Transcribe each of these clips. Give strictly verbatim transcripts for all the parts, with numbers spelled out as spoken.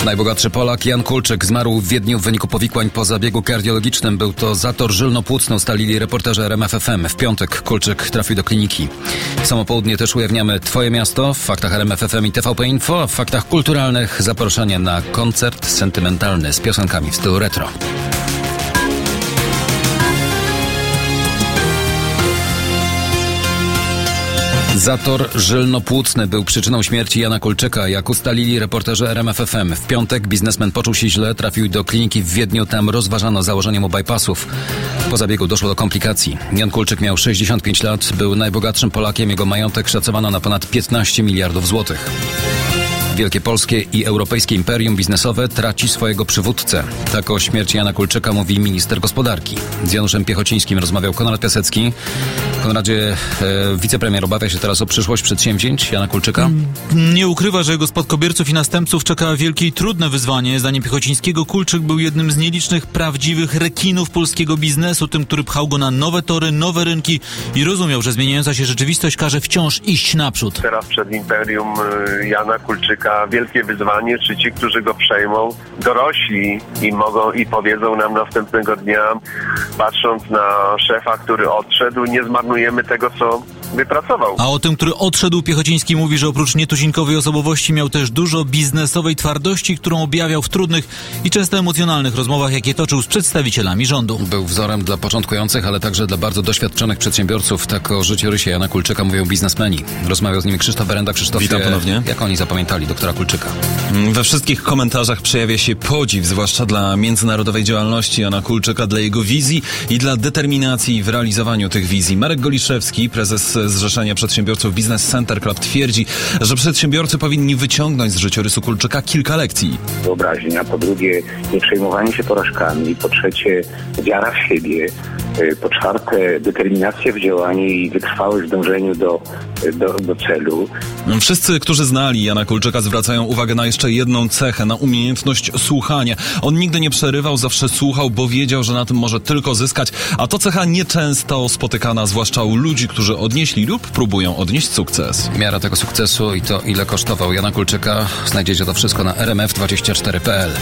Najbogatszy Polak Jan Kulczyk zmarł w Wiedniu w wyniku powikłań po zabiegu kardiologicznym. Był to zator żylno-płucny, ustalili reporterzy R M F F M. W piątek Kulczyk trafił do kliniki. W samo południe też ujawniamy Twoje miasto w faktach R M F F M i T V P Info, a w faktach kulturalnych zaproszenie na koncert sentymentalny z piosenkami w stylu retro. Zator żylno-płucny był przyczyną śmierci Jana Kulczyka, jak ustalili reporterzy R M F F M. W piątek biznesmen poczuł się źle, trafił do kliniki w Wiedniu, tam rozważano założenie mu bypassów. Po zabiegu doszło do komplikacji. Jan Kulczyk miał sześćdziesiąt pięć lat, był najbogatszym Polakiem, jego majątek szacowano na ponad piętnaście miliardów złotych. Wielkie polskie i europejskie imperium biznesowe traci swojego przywódcę. Tak o śmierci Jana Kulczyka mówi minister gospodarki. Z Januszem Piechocińskim rozmawiał Konrad Piasecki. Konradzie, e, wicepremier obawia się teraz o przyszłość przedsięwzięć Jana Kulczyka? Nie ukrywa, że jego spadkobierców i następców czeka wielkie i trudne wyzwanie. Zdaniem Piechocińskiego Kulczyk był jednym z nielicznych prawdziwych rekinów polskiego biznesu, tym, który pchał go na nowe tory, nowe rynki i rozumiał, że zmieniająca się rzeczywistość każe wciąż iść naprzód. Teraz przed imperium Jana Kulczyka wielkie wyzwanie, czy ci, którzy go przejmą, dorośli i mogą i powiedzą nam następnego dnia, patrząc na szefa, który odszedł, nie zmarnujemy tego, co wypracował. A o tym, który odszedł, Piechociński mówi, że oprócz nietuzinkowej osobowości miał też dużo biznesowej twardości, którą objawiał w trudnych i często emocjonalnych rozmowach, jakie toczył z przedstawicielami rządu. Był wzorem dla początkujących, ale także dla bardzo doświadczonych przedsiębiorców. Tak o życiorysie Jana Kulczyka mówią biznesmeni. Rozmawiał z nimi Krzysztof Berenda. Krzysztof, witam ponownie. Jak oni zapamiętali doktora Kulczyka? We wszystkich komentarzach przejawia się podziw, zwłaszcza dla międzynarodowej działalności Jana Kulczyka, dla jego wizji i dla determinacji w realizowaniu tych wizji. Marek Goliszewski, prezes Zrzeszenia Przedsiębiorców Business Center Club, twierdzi, że przedsiębiorcy powinni wyciągnąć z życiorysu Kulczyka kilka lekcji. Wyobraźnia, po drugie nie przejmowanie się porażkami, po trzecie wiara w siebie, po czwarte determinacja w działaniu i wytrwałość w dążeniu do, do, do celu. Wszyscy, którzy znali Jana Kulczyka, zwracają uwagę na jeszcze jedną cechę, na umiejętność słuchania. On nigdy nie przerywał, zawsze słuchał, bo wiedział, że na tym może tylko zyskać, a to cecha nieczęsto spotykana, zwłaszcza u ludzi, którzy odnieśli lub próbują odnieść sukces. Miara tego sukcesu i to, ile kosztował Jana Kulczyka, znajdziecie to wszystko na r m f dwadzieścia cztery kropka p l.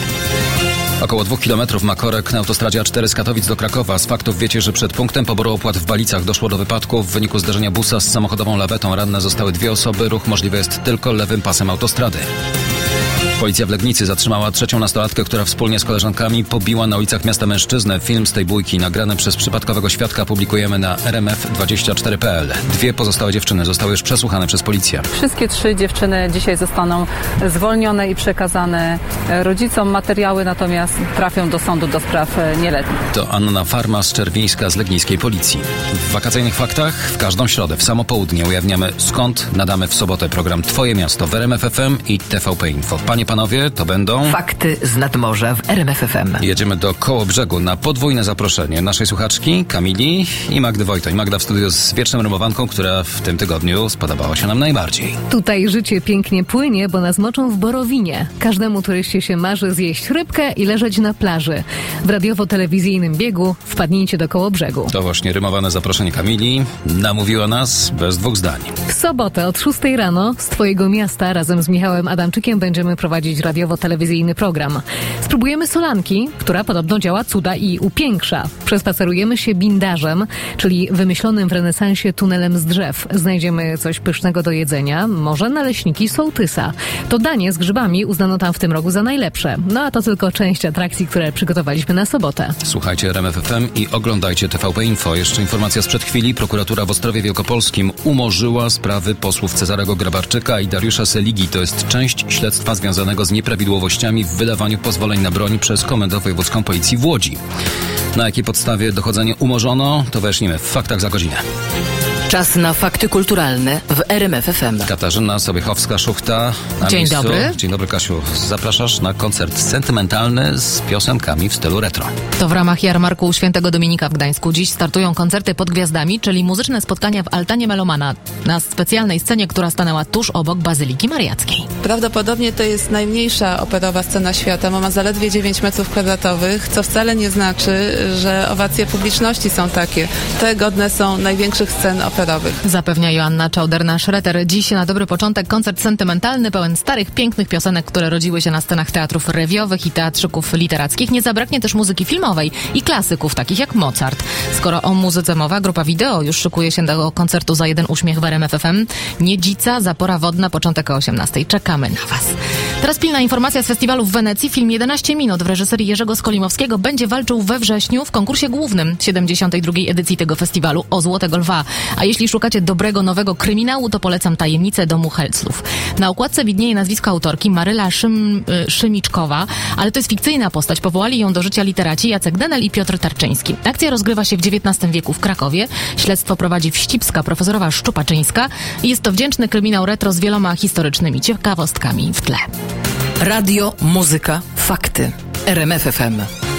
Około dwóch kilometrów ma korek na autostradzie A cztery z Katowic do Krakowa. Z faktów wiecie, że przed punktem poboru opłat w Balicach doszło do wypadku. W wyniku zderzenia busa z samochodową lawetą ranne zostały dwie osoby. Ruch możliwy jest tylko lewym pasem autostrady. Policja w Legnicy zatrzymała trzecią nastolatkę, która wspólnie z koleżankami pobiła na ulicach miasta mężczyznę. Film z tej bójki nagrany przez przypadkowego świadka publikujemy na r m f dwadzieścia cztery kropka p l. Dwie pozostałe dziewczyny zostały już przesłuchane przez policję. Wszystkie trzy dziewczyny dzisiaj zostaną zwolnione i przekazane rodzicom. Materiały natomiast trafią do sądu do spraw nieletnich. To Anna Farmas-Czerwińska z legnickiej policji. W wakacyjnych faktach w każdą środę w samo południe ujawniamy, skąd nadamy w sobotę program Twoje miasto w R M F F M i T V P Info. Panie, panowie, to będą fakty z nadmorza w R M F F M. Jedziemy do Kołobrzegu na podwójne zaproszenie naszej słuchaczki Kamili i Magdy Wojtoń. Magda w studiu z wieczną rymowanką, która w tym tygodniu spodobała się nam najbardziej. Tutaj życie pięknie płynie, bo nas moczą w Borowinie. Każdemu turyście się marzy zjeść rybkę i leżeć na plaży. W radiowo-telewizyjnym biegu wpadnijcie do Kołobrzegu. To właśnie rymowane zaproszenie Kamili namówiło nas bez dwóch zdań. W sobotę od szóstej rano z Twojego miasta razem z Michałem Adamczykiem będziemy prowadzić radiowo-telewizyjny program. Spróbujemy solanki, która podobno działa cuda i upiększa. Przespacerujemy się bindarzem, czyli wymyślonym w renesansie tunelem z drzew. Znajdziemy coś pysznego do jedzenia, może naleśniki sołtysa. To danie z grzybami uznano tam w tym roku za najlepsze. No a to tylko część atrakcji, które przygotowaliśmy na sobotę. Słuchajcie R M F F M i oglądajcie T V P Info. Jeszcze informacja sprzed chwili. Prokuratura w Ostrowie Wielkopolskim umorzyła sprawy posłów Cezarego Grabarczyka i Dariusza Seligi. To jest część śledztwa związanego z nieprawidłowościami w wydawaniu pozwoleń na broń przez Komendę Wojewódzką Policji w Łodzi. Na jakiej podstawie dochodzenie umorzono, to wyjaśnimy w faktach za godzinę. Czas na fakty kulturalne w R M F F M. Katarzyna Sobiechowska-Szuchta na Dzień miejscu. dobry. Dzień dobry, Kasiu. Zapraszasz na koncert sentymentalny z piosenkami w stylu retro. To w ramach jarmarku Świętego Dominika w Gdańsku. Dziś startują koncerty pod gwiazdami, czyli muzyczne spotkania w altanie Melomana na specjalnej scenie, która stanęła tuż obok Bazyliki Mariackiej. Prawdopodobnie to jest najmniejsza operowa scena świata, bo ma zaledwie dziewięć metrów kwadratowych, co wcale nie znaczy, że owacje publiczności są takie. Te godne są największych scen operowych. Zapewnia Joanna Czauderna-Szreter. Dziś na dobry początek koncert sentymentalny, pełen starych, pięknych piosenek, które rodziły się na scenach teatrów rewiowych i teatrzyków literackich. Nie zabraknie też muzyki filmowej i klasyków, takich jak Mozart. Skoro o muzyce mowa, grupa Wideo już szykuje się do koncertu za jeden uśmiech w R M F F M. Niedzica, Zapora Wodna, początek o osiemnastej. Czekamy na Was. Teraz pilna informacja z festiwalu w Wenecji. Film jedenaście minut w reżyserii Jerzego Skolimowskiego będzie walczył we wrześniu w konkursie głównym siedemdziesiątej drugiej edycji tego festiwalu o Złotego Lwa. A jeśli szukacie dobrego, nowego kryminału, to polecam Tajemnicę domu Helclów. Na okładce widnieje nazwisko autorki Maryla Szym, y, Szymiczkowa, ale to jest fikcyjna postać. Powołali ją do życia literaci Jacek Denel i Piotr Tarczyński. Akcja rozgrywa się w dziewiętnastym wieku w Krakowie. Śledztwo prowadzi Wścibska, profesorowa Szczupaczyńska. I jest to wdzięczny kryminał retro z wieloma historycznymi ciekawostkami w tle. Radio, muzyka, fakty. R M F F M.